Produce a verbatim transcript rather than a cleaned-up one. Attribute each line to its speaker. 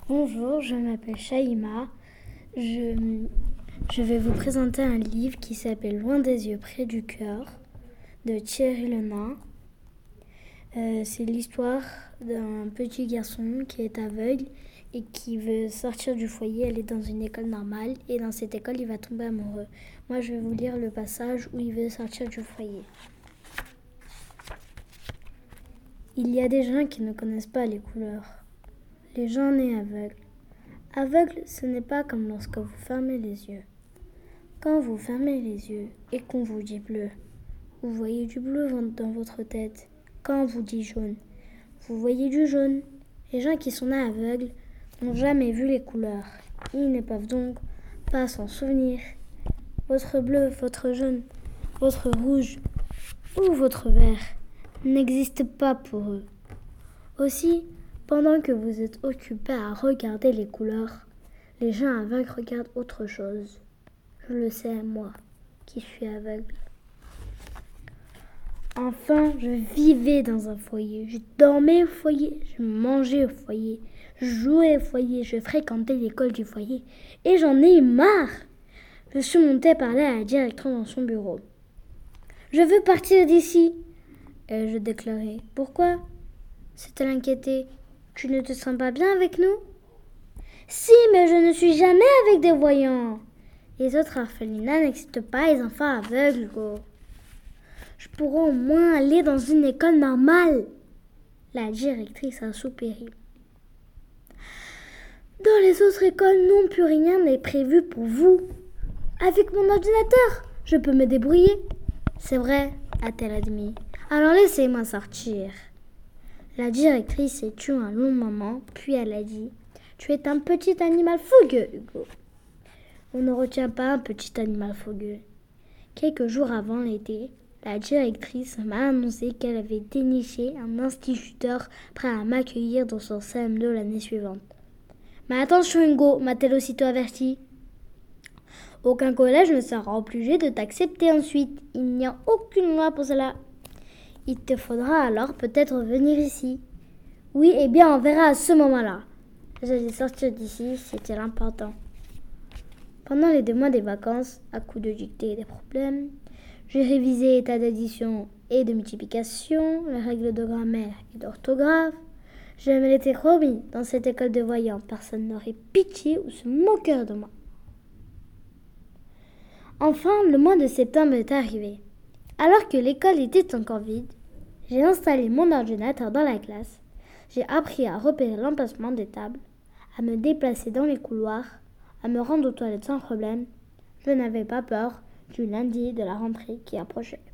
Speaker 1: Bonjour, je m'appelle Shaïma. Je, je vais vous présenter un livre qui s'appelle Loin des yeux, près du cœur de Thierry Lenain. Euh, c'est l'histoire d'un petit garçon qui est aveugle et qui veut sortir du foyer, aller dans une école normale. Et dans cette école, il va tomber amoureux. Moi, je vais vous lire le passage où il veut sortir du foyer. Il y a des gens qui ne connaissent pas les couleurs. Les gens nés aveugles. Aveugle, ce n'est pas comme lorsque vous fermez les yeux. Quand vous fermez les yeux et qu'on vous dit bleu, vous voyez du bleu dans votre tête. Quand on vous dit jaune, vous voyez du jaune. Les gens qui sont nés aveugles n'ont jamais vu les couleurs. Ils ne peuvent donc pas s'en souvenir. Votre bleu, votre jaune, votre rouge ou votre vert n'existe pas pour eux. Aussi, pendant que vous êtes occupés à regarder les couleurs, les gens aveugles regardent autre chose. Je le sais, moi, qui suis aveugle. Enfin, je vivais dans un foyer. Je dormais au foyer, je mangeais au foyer, je jouais au foyer, je fréquentais l'école du foyer. Et j'en ai marre. Je suis montée parler à la directrice dans son bureau. « Je veux partir d'ici !» Et je déclarai. « Pourquoi ?» S'est-elle inquiétée. « Tu ne te sens pas bien avec nous ?»« Si, mais je ne suis jamais avec des voyants. » Les autres orphelinats n'existent pas, les enfants aveugles, go. Je pourrais au moins aller dans une école normale. La directrice a soupiré. Dans les autres écoles, non, plus rien n'est prévu pour vous. Avec mon ordinateur, je peux me débrouiller. C'est vrai, a-t-elle admis. Alors laissez-moi sortir. La directrice s'est tue un long moment, puis elle a dit « Tu es un petit animal fougueux, Hugo. » On ne retient pas un petit animal fougueux. Quelques jours avant l'été, la directrice m'a annoncé qu'elle avait déniché un instituteur prêt à m'accueillir dans son C M deux l'année suivante. « Mais attention, Hugo, m'a-t-elle aussitôt averti. Aucun collège ne sera obligé de t'accepter ensuite. Il n'y a aucune loi pour cela. Il te faudra alors peut-être venir ici. » Oui, eh bien, on verra à ce moment-là. J'allais sortir d'ici, c'était l'important. Pendant les deux mois des vacances, à coups de dictée et des problèmes, j'ai révisé les tas d'addition et de multiplication, les règles de grammaire et d'orthographe. Je me l'étais promis, dans cette école de voyants, personne n'aurait pitié ou se moquerait de moi. Enfin, le mois de septembre est arrivé. Alors que l'école était encore vide, j'ai installé mon ordinateur dans la classe. J'ai appris à repérer l'emplacement des tables, à me déplacer dans les couloirs, à me rendre aux toilettes sans problème. Je n'avais pas peur du lundi de la rentrée qui approchait.